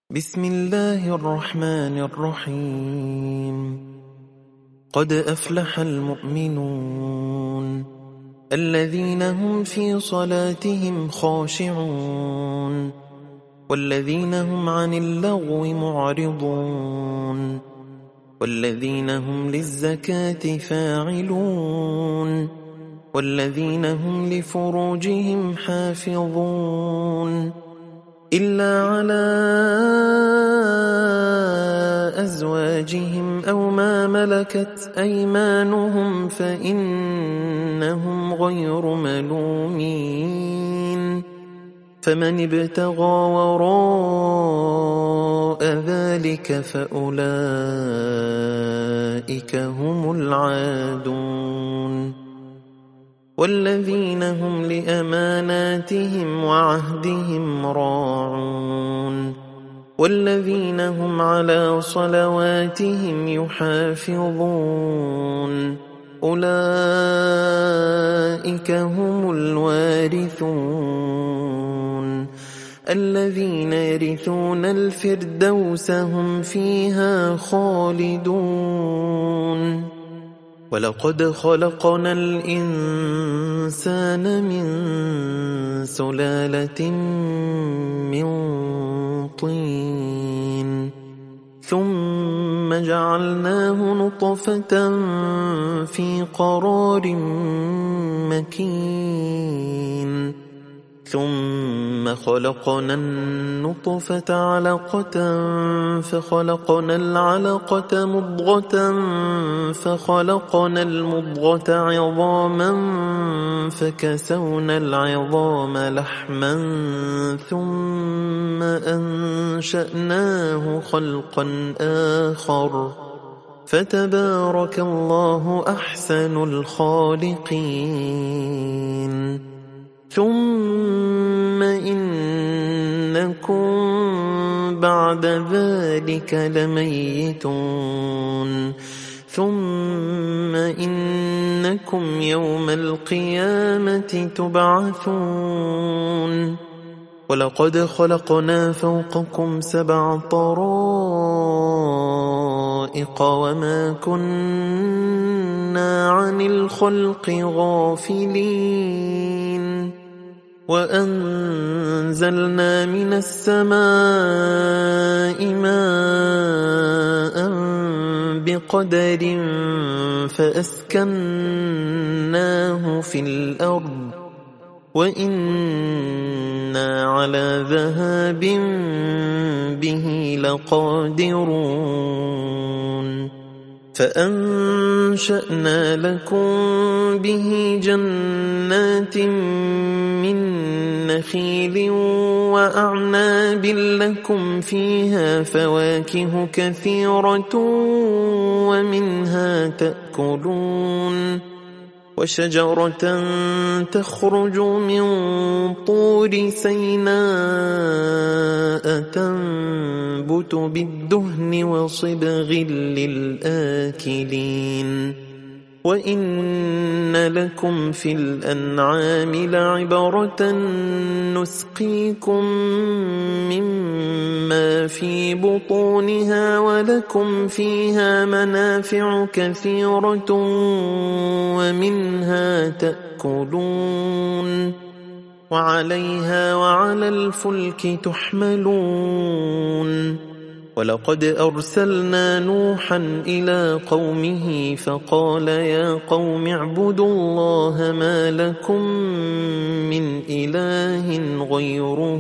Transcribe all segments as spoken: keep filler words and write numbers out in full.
بسم الله الرحمن الرحيم. قد أفلح المؤمنون الذين هم في صلاتهم خاشعون والذين هم عن اللغو معرضون والذين هم للزكاة فاعلون والذين هم لفروجهم حافظون إلا على أزواجهم أو ما ملكت أيمانهم فإنهم غير ملومين فمن ابتغى وراء ذلك فأولئك هم العادون والذين هم لأماناتهم وعهدهم راعون والذين هم على صلواتهم يحافظون أولئك هم الوارثون الذين يرثون الفردوس هم فيها خالدون ولقد خلقنا الإنسان من سلالة من طين ثم جعلناه نطفة في قرار مكين ثم خلقنا النطفة علقة فخلقنا العلقة مضغة فخلقنا المضغة عظاما فكسونا العظام لحما ثم أنشأناه خلقا آخر فتبارك الله أحسن الخالقين ثم إنكم بعد ذلك لميتون ثم إنكم يوم القيامة تبعثون ولقد خلقنا فوقكم سبع طرائق وما كنا عن الخلق غافلين وأنزلنا من السماء ماء بقدر فأسكناه في الأرض وإنا على ذهاب به لقادرون فأنشأنا لكم به جنات من نخيل وأعناب لكم فيها فواكه كثيرة ومنها تأكلون وشجرة تخرج من طور سيناء تنبت بالدهن وصبغ للآكلين وإن لكم في الأنعام لعبرة نسقيكم مما في بطونها ولكم فيها منافع كثيرة ومنها تأكلون وعليها وعلى الفلك تحملون ولقد أرسلنا نوحا إلى قومه فقال يا قوم اعبدوا الله ما لكم من إله غيره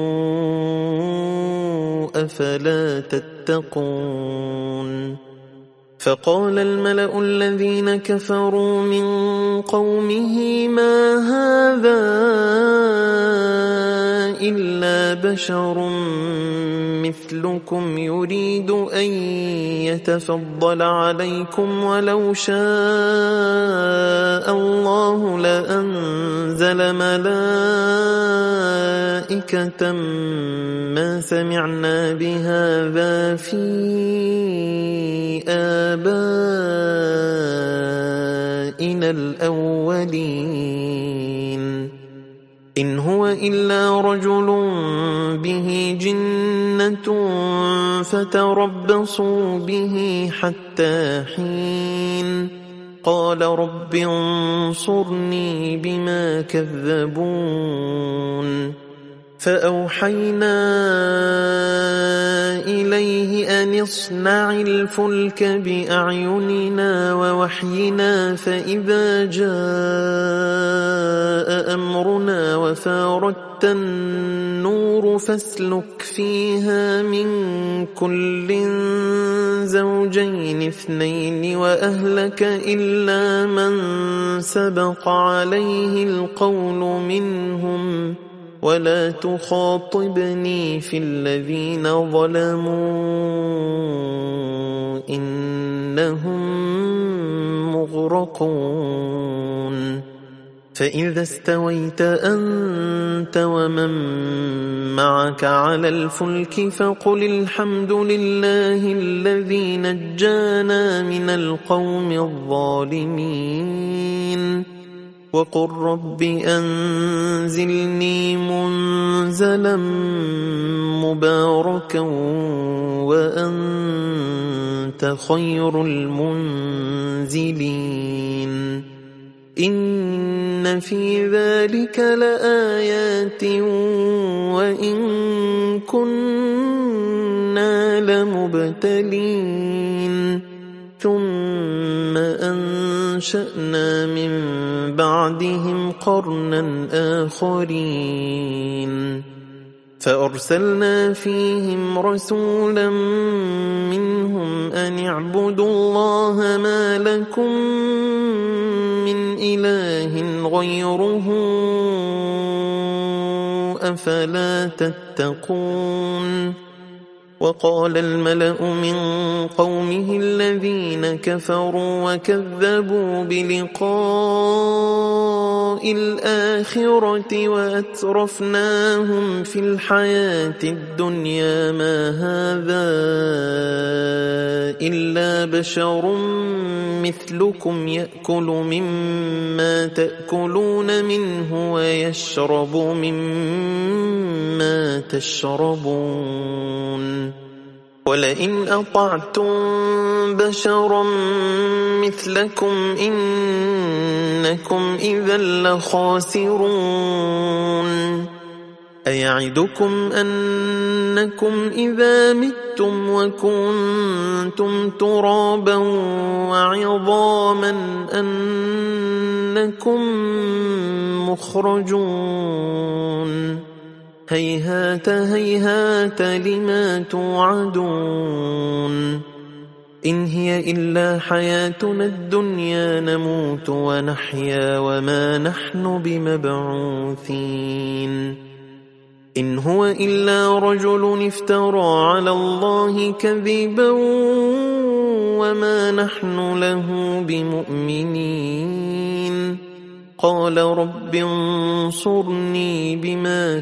أفلا تتقون فقال الملأ الذين كفروا من قومه ما هذا إلا بشر مثلكم يريد أن يتفضل عليكم ولو شاء الله لأنزل ملائكة ما سمعنا بهذا في آبائنا الأولين إن هو إلا رجل به جنة فتربصوا به حتى حين قال رب انصرني بما كذبون فأوحينا إليه أن اصنع الفلك بأعيننا ووحينا فإذا جاء أمرنا وفاردت النور فاسلك فيها من كل زوجين اثنين وأهلك إلا من سبق عليه القول منهم ولا تخاطبني في الذين ظلموا إنهم مغرقون فإذا استويت أنت ومن معك على الفلك فقل الحمد لله الذي نجانا من القوم الظالمين وقل رب أنزلني منزلا مباركا وأنت خير المنزلين إن في ذلك لآيات وإن كنا لمبتلين ثم أنشأنا من بعدهم قرنا آخرين فأرسلنا فيهم رسولا منهم أن اعبدوا الله ما لكم من إله غيره أفلا تتقون وقال الملأ من قومه الذين كفروا وكذبوا بلقاء الآخرة وأترفناهم في الحياة الدنيا ما هذا إلا بشر مثلكم يأكل مما تأكلون منه ويشرب مما تشربون ولئن أطعتم بشرا مثلكم إنكم إذا لخاسرون أيعدكم أنكم إذا متم وكنتم ترابا وعظاما أنكم مخرجون هيهات هيهات لما توعدون إن هي إلا حياتنا الدنيا نموت ونحيا وما نحن بمبعوثين إن هو إلا رجل افترى على الله كذبا وما نحن له بمؤمنين قال رب انصرني بما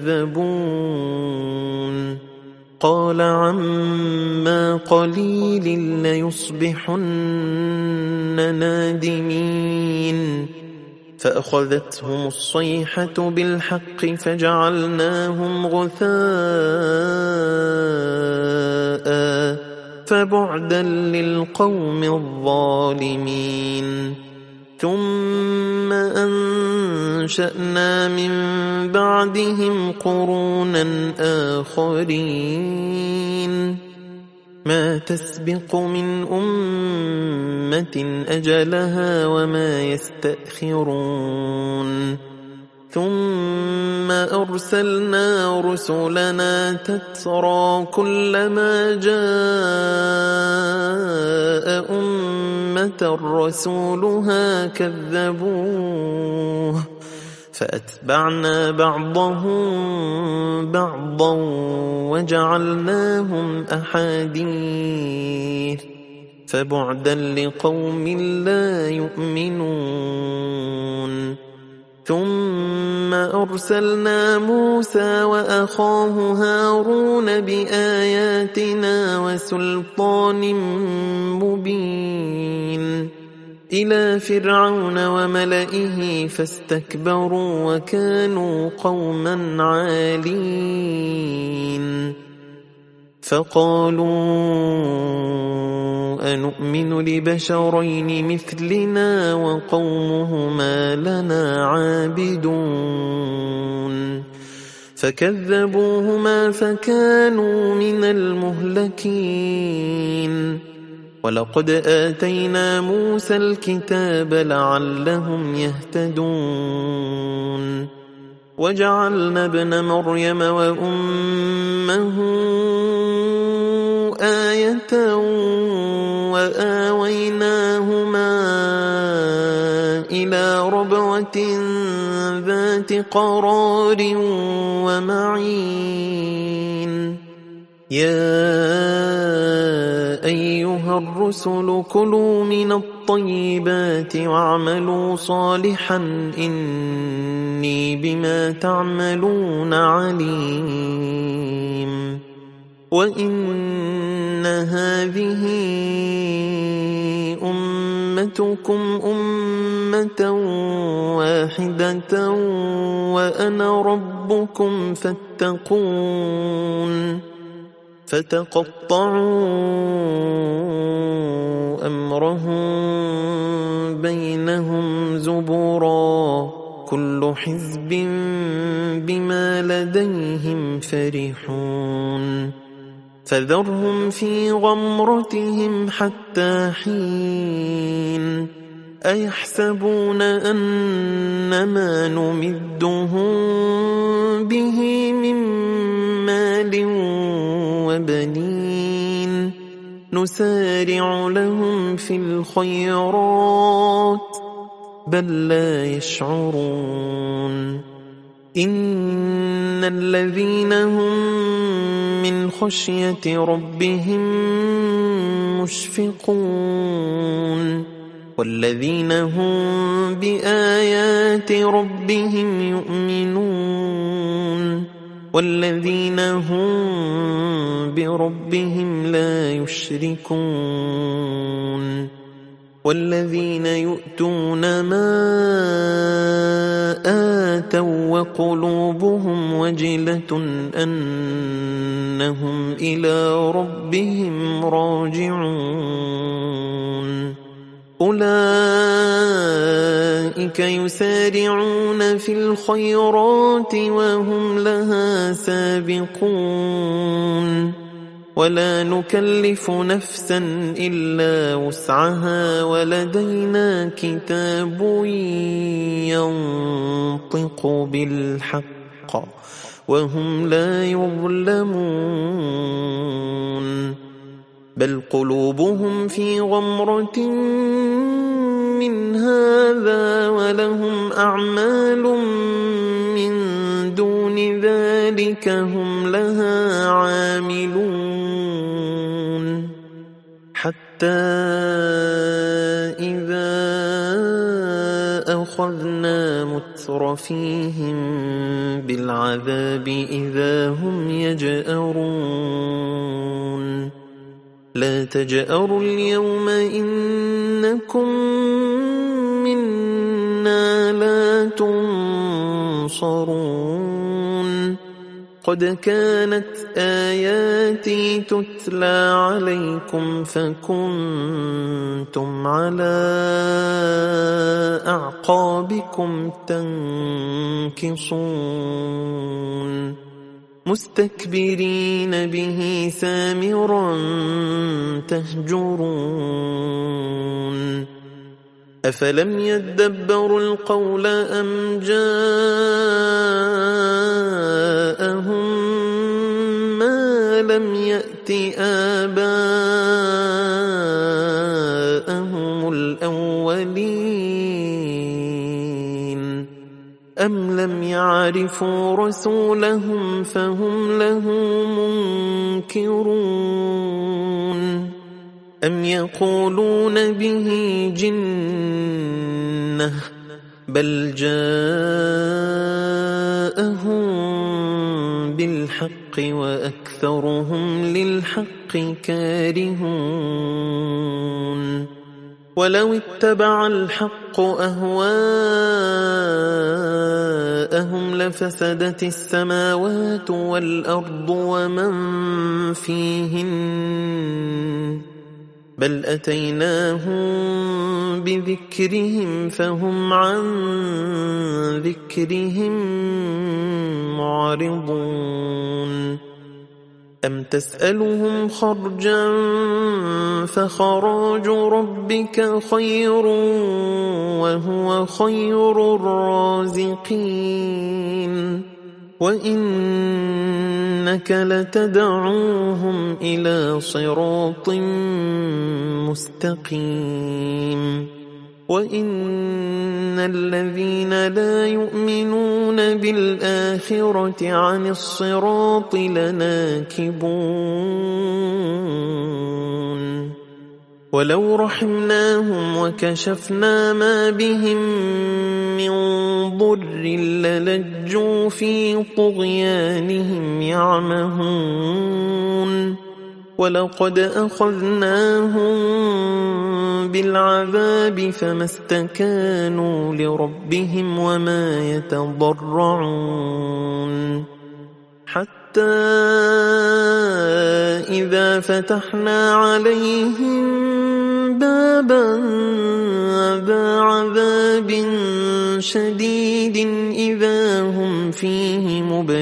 كذبون قال عما قليل ليصبحن نادمين فأخذتهم الصيحة بالحق فجعلناهم غثاء فبعدا للقوم الظالمين ثم أنشأنا من بعدهم قرونا آخرين ما تسبق من أمة أجلها وما يستأخرون ثم أرسلنا رسلنا تترى كلما جاء أمة رسولها كذبوه فأتبعنا بعضهم بعضا وجعلناهم أحاديث فبعدا لقوم لا يؤمنون ثم أرسلنا موسى وأخاه هارون بآياتنا وسلطان مبين إلى فرعون وملئه فاستكبروا وكانوا قوما عالين فقالوا أنؤمن لبشرين مثلنا وقومهما لنا عابدون فكذبوهما فكانوا من المهلكين ولقد آتينا موسى الكتاب لعلهم يهتدون وجعلنا ابن مريم وأمه آية وآويناهما إلى ربوة ذات قرار ومعين يا أيها الرسل كلوا من الطيبات واعملوا صالحا إني بما تعملون عليم وإن هذه أمتكم أمة واحدة وأنا ربكم فاتقون فتقطعوا أمرهم بينهم زبرا كل حزب بما لديهم فرحون فذرهم في غمرتهم حتى حين أيحسبون أنما نمدهم به من مال وبنين نسارع لهم في الخيرات بل لا يشعرون إن الذين هم من خشية ربهم مشفقون والذين هم بآيات ربهم يؤمنون والذين هم بربهم لا يشركون والذين يؤتون ما آتوا وقلوبهم وجلة أنهم إلى ربهم راجعون أولئك يسارعون في الخيرات وهم لها سابقون ولا نكلف نفسا إلا وسعها ولدينا كتاب ينطق بالحق وهم لا يظلمون بل قلوبهم في غمرة من هذا ولهم أعمال من دون ذلك هم لها عاملون حتى إذا أخذنا مترفيهم بالعذاب إذا هم يجأرون لا تجأروا اليوم إنكم منا لا تنصرون قد كانت آياتي تتلى عليكم فكنتم على أعقابكم تنكصون مستكبرين به سامرا تهجرون أفلم يدبروا القول أم جاءهم ما لم يأت آباءهم الأولين أم لم يعرفوا رسولهم فهم له منكرون أم يقولون به جنة بل جاءهم بالحق وأكثرهم للحق كارهون ولو اتبع الحق أهواءهم لفسدت السماوات والأرض ومن فيهن بل أتيناهم بذكرهم فهم عن ذكرهم معرضون أم تسألهم خرجا فخراج ربك خير وهو خير الرازقين وإنك لتدعوهم إلى صراط مستقيم وإن الذين لا يؤمنون بالآخرة عن الصراط لناكبون ولو رحمناهم وكشفنا ما بهم من ضر للجوا في طغيانهم يعمهون ولقد أخذناهم بالعذاب فما استكانوا لربهم وما يتضرعون حتى إذا فتحنا عليهم بابا ذا عذاب شديد إذا هم فيه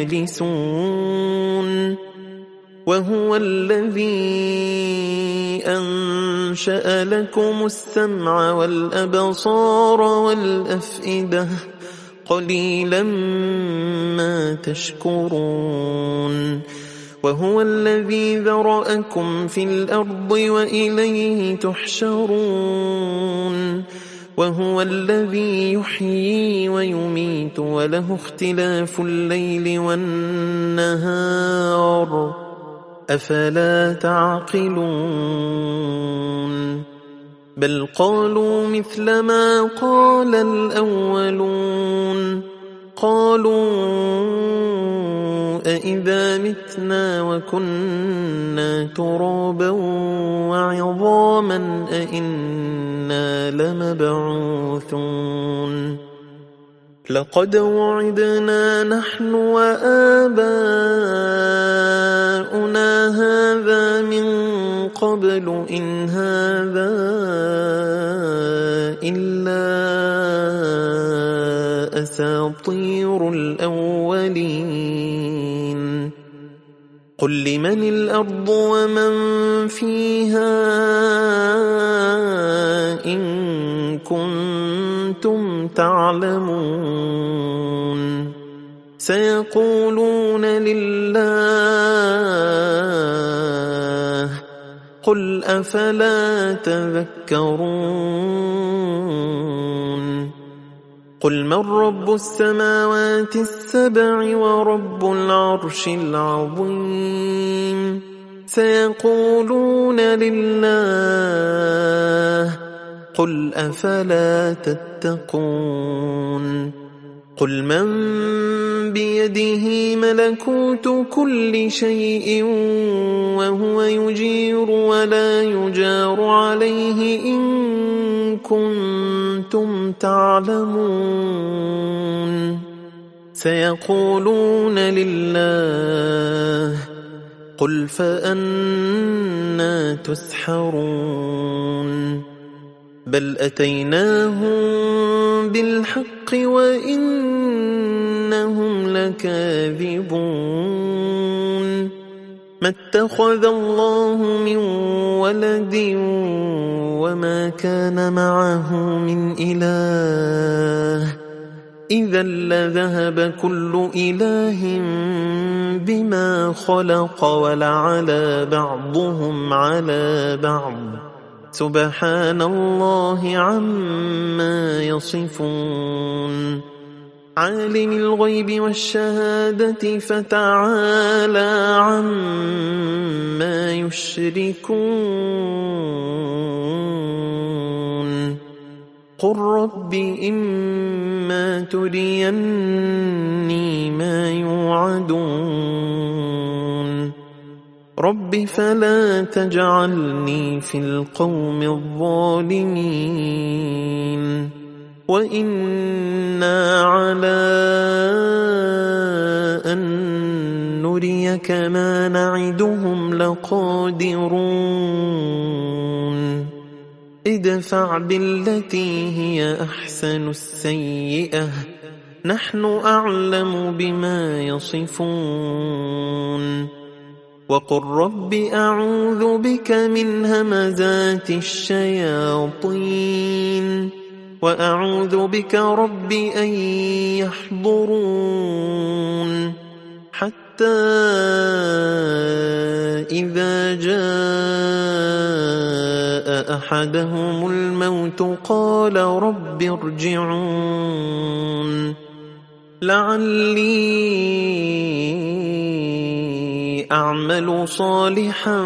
مبلسون وهو الذي أنشأ لكم السمع والأبصار والأفئدة قليلا ما تشكرون وهو الذي ذرأكم في الأرض وإليه تحشرون وهو الذي يحيي ويميت وله اختلاف الليل والنهار أفلا تعقلون بل قالوا مثل ما قال الأولون قالوا أإذا متنا وكنا ترابا وعظاما أإنا لمبعوثون لقد وعدنا نحن وآباؤنا هذا من قبل إن هذا إلا أساطير الأولين قل لمن الأرض ومن فيها إن كنتم تعلمون سيقولون لله قل أفلا تذكرون قل من رب السماوات السبع ورب العرش العظيم سيقولون لله قل أفلا تتقون قل من بيده ملكوت كل شيء وهو يجير ولا يجار عليه إن كنتم تعلمون سيقولون لله قل فأنى تسحرون بل أتيناهم بالحق وإنهم لكاذبون ما اتخذ الله من ولد وما كان معه من إله إذا لذهب كل إله بما خلق ولعلى بعضهم على بعض سبحان الله عما يصفون عالم الغيب والشهادة فتعالى عما يشركون قل رب إما تريني ما يوعدون رب فلا تجعلني في القوم الظالمين وإنا على أن نريك ما نعدهم لقادرون ادفع بالتي هي أحسن السيئة نحن أعلم بما يصفون وقل رب أعوذ بك من همزات الشياطين وأعوذ بك رب أن يحضرون حتى إذا جاء أحدهم الموت قال رب ارجعون لعلي أعمل صالحا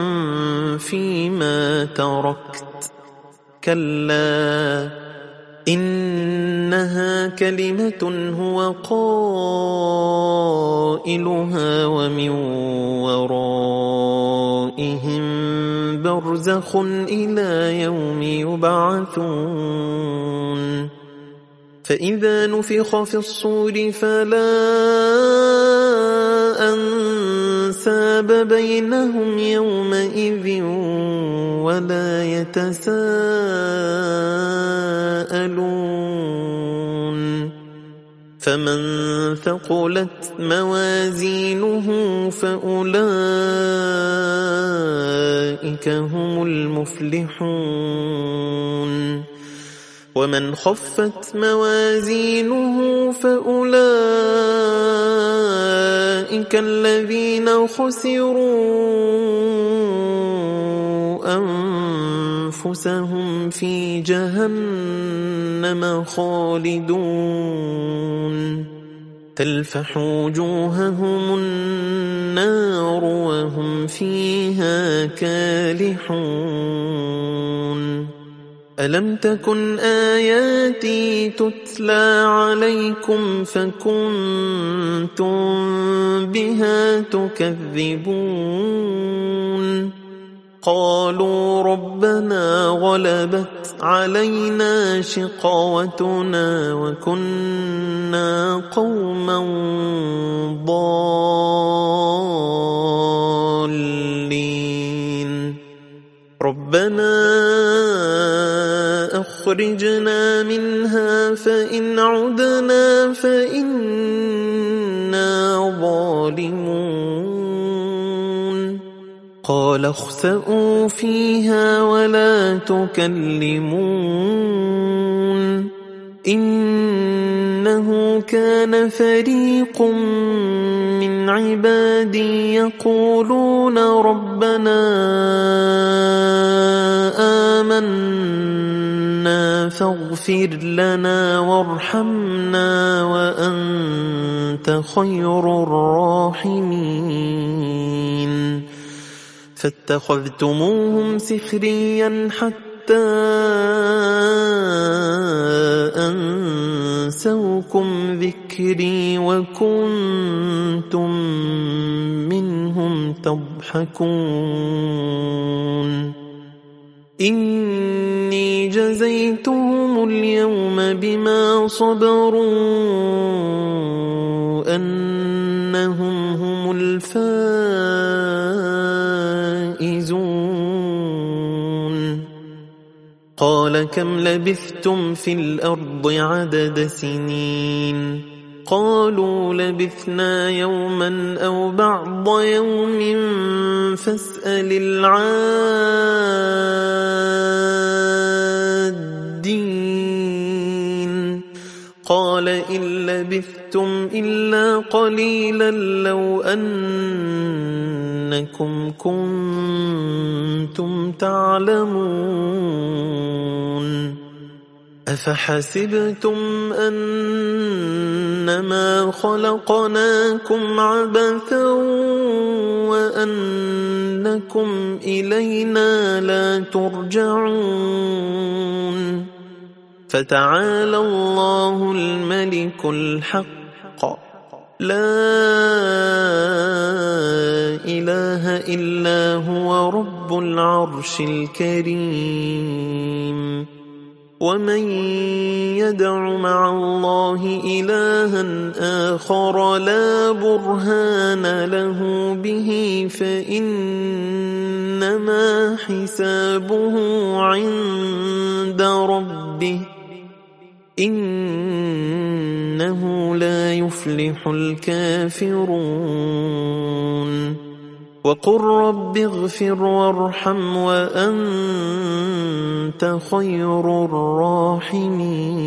فيما تركت كلا إنها كلمة هو قائلها ومن ورائهم برزخ إلى يوم يبعثون فإذا نفخ في الصور فلا أنساب بينهم يومئذ ولا يتساءلون فمن ثقلت موازينه فأولئك هم المفلحون ومن خفت موازينه فأولئك الذين خسروا أنفسهم في جهنم خالدون تلفح وجوههم النار وهم فيها كالحون ألم تكن آياتي تتلى عليكم فكنتم بها تكذبون قالوا ربنا غلبت علينا شقوتنا وكنا قوما ضالين ربنا أخرجنا منها فإن عدنا فإنا ظالمون قال اخسئوا فيها ولا تكلمون إنه كان فريق من عبادي يقولون ربنا آمنا فاغفر لنا وارحمنا وأنت خير الراحمين فاتخذتموهم سخريا حتى أنسوكم ذكري وكنتم منهم تضحكون إني جزيتهم اليوم بما صبروا أنهم هم الفائزون قال كم لبثتم في الأرض عدد سنين قالوا لبثنا يوما أو بعض يوم فاسأل العادين قال إن لبثتم إلا قليلا لو أنكم كنتم تعلمون أفحسبتم أنما خلقناكم عبثا وأنكم إلينا لا ترجعون فتعالى الله الملك الحق لا إله إلا هو رب العرش الكريم ومن يدع مع الله إلها آخر لا برهان له به فإنما حسابه عند ربه إنه لا يفلح الكافرون وقل رب اغفر وارحم وأنت خير الراحمين